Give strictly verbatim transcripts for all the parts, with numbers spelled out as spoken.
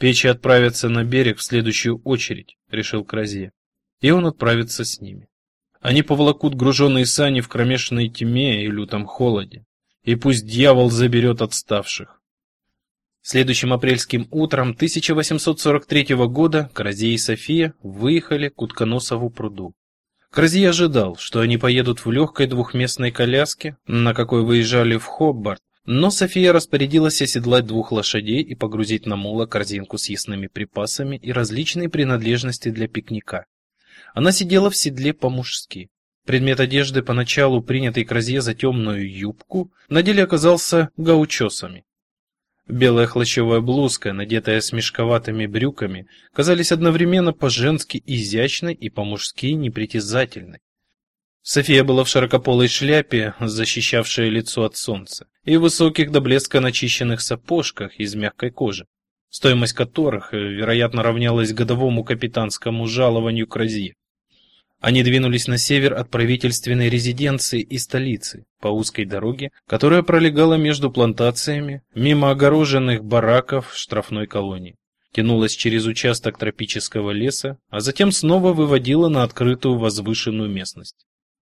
Печи отправятся на берег в следующую очередь, решил Кразье. И он отправится с ними. Они поволокут груженные сани в кромешной тьме и лютом холоде. И пусть дьявол заберет отставших. Следующим апрельским утром тысяча восемьсот сорок третьего года Кразье и София выехали к Утконосову пруду. Кразье ожидал, что они поедут в легкой двухместной коляске, на какой выезжали в Хобарт, но София распорядилась оседлать двух лошадей и погрузить на мула корзинку с съестными припасами и различные принадлежности для пикника. Она сидела в седле по-мужски. Предмет одежды, поначалу принятый Кразье за темную юбку, на деле оказался гаучосами. Белая хлыщевая блузка, надетая с мешковатыми брюками, казались одновременно по-женски изящной и по-мужски непритязательной. София была в широкополой шляпе, защищавшей лицо от солнца, и в высоких до блеска начищенных сапожках из мягкой кожи, стоимость которых, вероятно, равнялась годовому капитанскому жалованию Кразье. Они двинулись на север от правительственной резиденции и столицы, по узкой дороге, которая пролегала между плантациями, мимо огороженных бараков штрафной колонии, тянулась через участок тропического леса, а затем снова выводила на открытую возвышенную местность.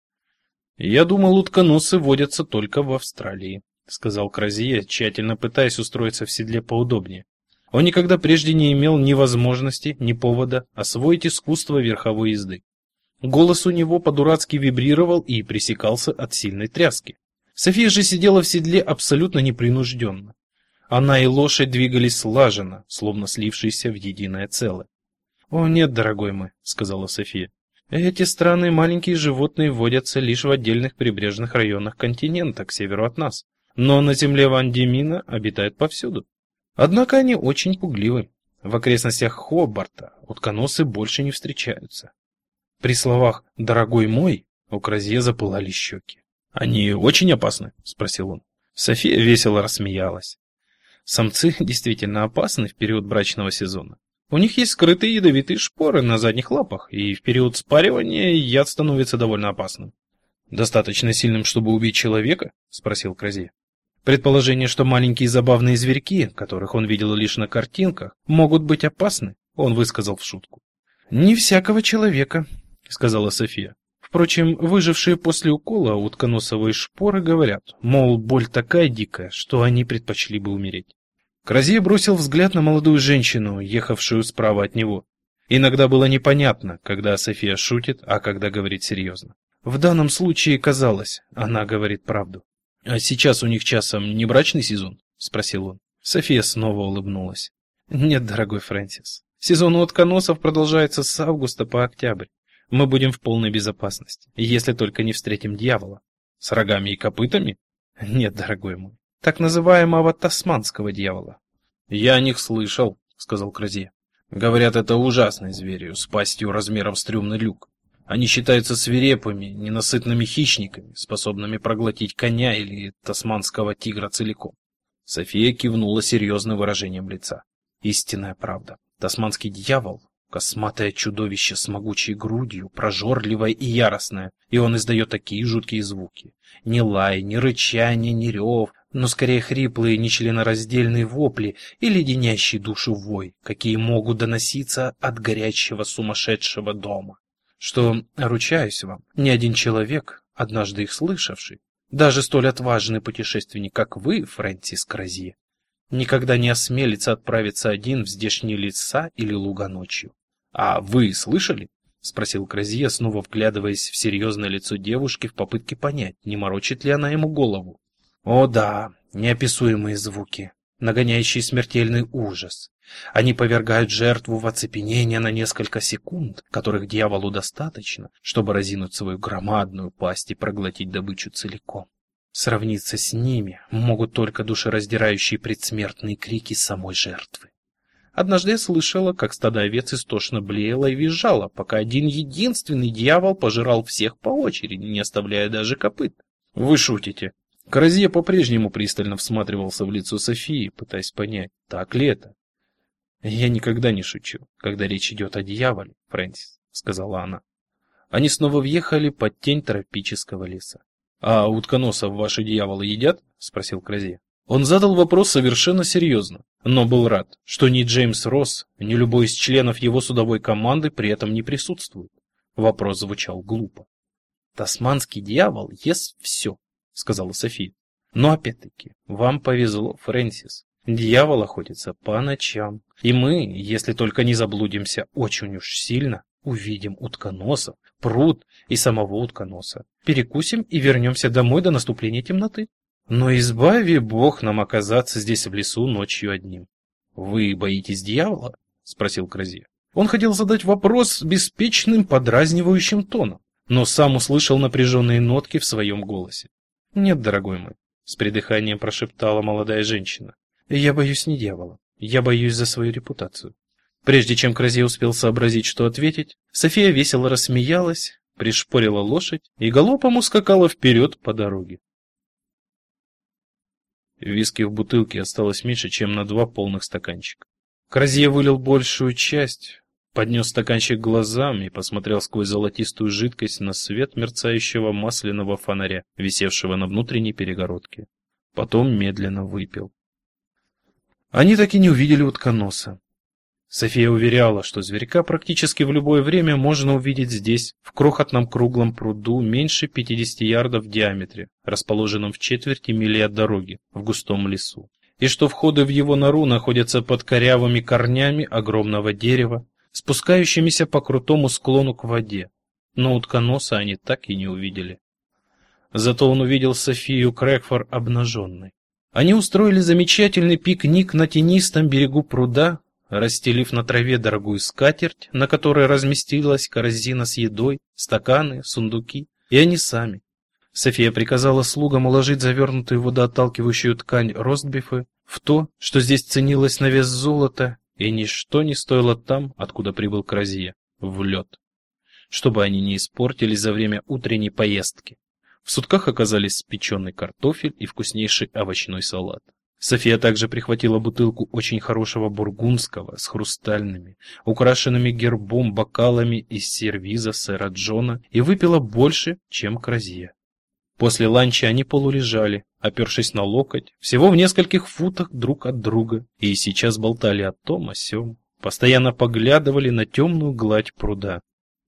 «Я думал, утконосы водятся только в Австралии», — сказал Кразье, тщательно пытаясь устроиться в седле поудобнее. Он никогда прежде не имел ни возможности, ни повода освоить искусство верховой езды. Голос у него по-дурацки вибрировал и пресекался от сильной тряски. София же сидела в седле абсолютно непринужденно. Она и лошадь двигались слаженно, словно слившиеся в единое целое. «О нет, дорогой мой», — сказала София, — «эти странные маленькие животные водятся лишь в отдельных прибрежных районах континента к северу от нас, но на земле Ван-Димина обитают повсюду. Однако они очень пугливы. В окрестностях Хобарта утконосы больше не встречаются». При словах «дорогой мой» у Кразье запылали щеки. «Они очень опасны?» — спросил он. София весело рассмеялась. Самцы действительно опасны в период брачного сезона. У них есть скрытые ядовитые шпоры на задних лапах, и в период спаривания яд становится довольно опасным. «Достаточно сильным, чтобы убить человека?» — спросил Кразье. Предположение, что маленькие забавные зверьки, которых он видел лишь на картинках, могут быть опасны, он высказал в шутку. «Не всякого человека», — сказала София. Впрочем, выжившие после укола утконосовой шпоры говорят, мол, боль такая дикая, что они предпочли бы умереть. Кразье бросил взгляд на молодую женщину, ехавшую справа от него. Иногда было непонятно, когда София шутит, а когда говорит серьезно. В данном случае казалось, она говорит правду. «А сейчас у них часом не брачный сезон?» — спросил он. София снова улыбнулась. «Нет, дорогой Фрэнсис, сезон у утконосов продолжается с августа по октябрь. Мы будем в полной безопасности, если только не встретим дьявола». «С рогами и копытами?» «Нет, дорогой мой, так называемого тасманского дьявола». «Я о них слышал», — сказал Кразье. «Говорят, это ужасные звери, с пастью размером с трюмный люк. Они считаются свирепыми, ненасытными хищниками, способными проглотить коня или тасманского тигра целиком». София кивнула серьезным выражением лица. «Истинная правда. Тасманский дьявол — косматое чудовище с могучей грудью, прожорливое и яростное, и он издает такие жуткие звуки. Ни лай, ни рычание, ни рев, но скорее хриплые нечленораздельные вопли и леденящий душу вой, какие могут доноситься от горячего сумасшедшего дома. Что, ручаюсь вам, ни один человек, однажды их слышавший, даже столь отважный путешественник, как вы, Фрэнсис Кразье, никогда не осмелится отправиться один в здешние леса или луга ночью. «А вы слышали?» — спросил Кразье, снова вглядываясь в серьезное лицо девушки в попытке понять, не морочит ли она ему голову. «О да, неописуемые звуки, нагоняющие смертельный ужас. Они повергают жертву в оцепенение на несколько секунд, которых дьяволу достаточно, чтобы разинуть свою громадную пасть и проглотить добычу целиком. Сравниться с ними могут только душераздирающие предсмертные крики самой жертвы. Однажды я слышала, как стадо овец истошно блеяло и визжало, пока один единственный дьявол пожирал всех по очереди, не оставляя даже копыт». «Вы шутите?» Кразье по-прежнему пристально всматривался в лицо Софии, пытаясь понять, так ли это. «Я никогда не шучу, когда речь идет о дьяволе, Фрэнсис», — сказала она. Они снова въехали под тень тропического леса. «А утконосов ваши дьяволы едят?» — спросил Кразье. Он задал вопрос совершенно серьезно, но был рад, что ни Джеймс Росс, ни любой из членов его судовой команды при этом не присутствует. Вопрос звучал глупо. «Тасманский дьявол ест все», — сказала София. «Но опять-таки, вам повезло, Фрэнсис. Дьявол охотится по ночам, и мы, если только не заблудимся очень уж сильно, увидим утконосов, пруд и самого утконоса, перекусим и вернемся домой до наступления темноты. Но избави Бог нам оказаться здесь в лесу ночью одним». «Вы боитесь дьявола?» — спросил Кразье. Он хотел задать вопрос с беспечным, подразнивающим тоном, но сам услышал напряженные нотки в своем голосе. «Нет, дорогой мой», — с придыханием прошептала молодая женщина. «Я боюсь не дьявола, я боюсь за свою репутацию». Прежде чем Кразье успел сообразить, что ответить, София весело рассмеялась, пришпорила лошадь и галопом ускакала вперед по дороге. Виски в бутылке осталось меньше, чем на два полных стаканчика. Кразье вылил большую часть, поднес стаканчик к глазам и посмотрел сквозь золотистую жидкость на свет мерцающего масляного фонаря, висевшего на внутренней перегородке. Потом медленно выпил. Они так и не увидели утконоса. София уверяла, что зверька практически в любое время можно увидеть здесь, в крохотном круглом пруду меньше пятидесяти ярдов в диаметре, расположенном в четверти мили от дороги, в густом лесу, и что входы в его нору находятся под корявыми корнями огромного дерева, спускающимися по крутому склону к воде, но утконоса они так и не увидели. Зато он увидел Софию Крэгфор обнаженной. Они устроили замечательный пикник на тенистом берегу пруда, расстелив на траве дорогую скатерть, на которой разместилась корзина с едой, стаканы, сундуки, и они сами. София приказала слугам уложить завернутую в водоотталкивающую ткань ростбифы в то, что здесь ценилось на вес золота, и ничто не стоило там, откуда прибыл Кразье, в лед, чтобы они не испортились за время утренней поездки. В сутках оказались спеченный картофель и вкуснейший овощной салат. София также прихватила бутылку очень хорошего бургундского с хрустальными, украшенными гербом бокалами из сервиза сэра Джона и выпила больше, чем Кразье. После ланча они полулежали, опершись на локоть, всего в нескольких футах друг от друга, и сейчас болтали о том, о сём, постоянно поглядывали на темную гладь пруда.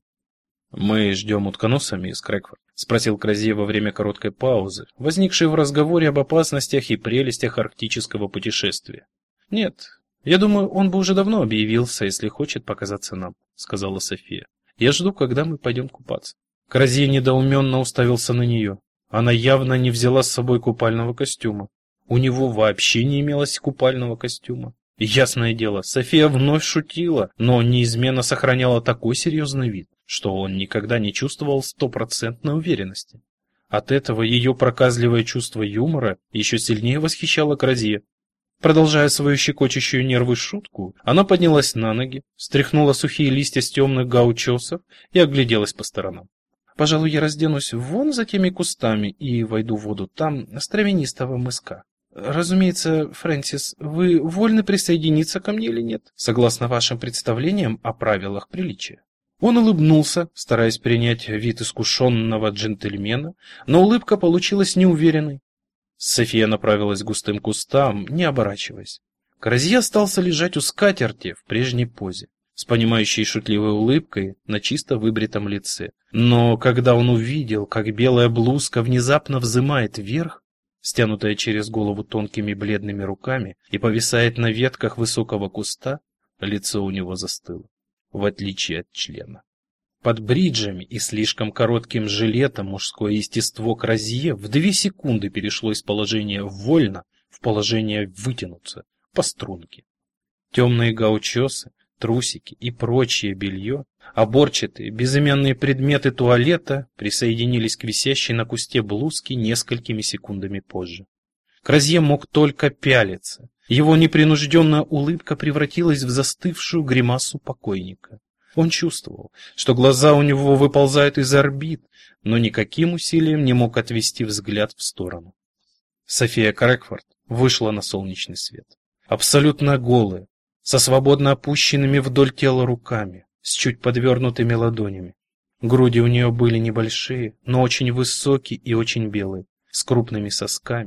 «Мы ждем утконоса, мисс Крэгфорд?» — спросил Кразье во время короткой паузы, возникшей в разговоре об опасностях и прелестях арктического путешествия. «Нет, я думаю, он бы уже давно объявился, если хочет показаться нам», — сказала София. «Я жду, когда мы пойдем купаться». Кразье недоуменно уставился на нее. Она явно не взяла с собой купального костюма. У него вообще не имелось купального костюма. И ясное дело, София вновь шутила, но неизменно сохраняла такой серьезный вид, что он никогда не чувствовал стопроцентной уверенности. От этого ее проказливое чувство юмора еще сильнее восхищало Кразье. Продолжая свою щекочущую нервы шутку, она поднялась на ноги, стряхнула сухие листья с темных гаучосов и огляделась по сторонам. «Пожалуй, я разденусь вон за теми кустами и войду в воду там, с травянистого мыска. Разумеется, Фрэнсис, вы вольны присоединиться ко мне или нет, согласно вашим представлениям о правилах приличия». Он улыбнулся, стараясь принять вид искушенного джентльмена, но улыбка получилась неуверенной. София направилась к густым кустам, не оборачиваясь. Кразье остался лежать у скатерти в прежней позе, с понимающей шутливой улыбкой на чисто выбритом лице. Но когда он увидел, как белая блузка внезапно взымает вверх, стянутая через голову тонкими бледными руками, и повисает на ветках высокого куста, лицо у него застыло, в отличие от члена. Под бриджами и слишком коротким жилетом мужское естество Кразье в две секунды перешло из положения «вольно» в положение «вытянуться» по струнке. Темные гаучосы, трусики и прочее белье, оборчатые, безымянные предметы туалета присоединились к висящей на кусте блузке несколькими секундами позже. Кразье мог только пялиться. Его непринужденная улыбка превратилась в застывшую гримасу покойника. Он чувствовал, что глаза у него выползают из орбит, но никаким усилием не мог отвести взгляд в сторону. София Крэгфорд вышла на солнечный свет. Абсолютно голая, со свободно опущенными вдоль тела руками, с чуть подвернутыми ладонями. Груди у нее были небольшие, но очень высокие и очень белые, с крупными сосками.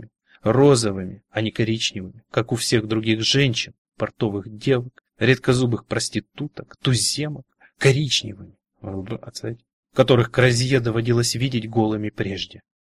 розовыми, а не коричневыми, как у всех других женщин, портовых девок, редкозубых проституток, туземок, коричневыми, которых Кразье доводилось видеть голыми прежде.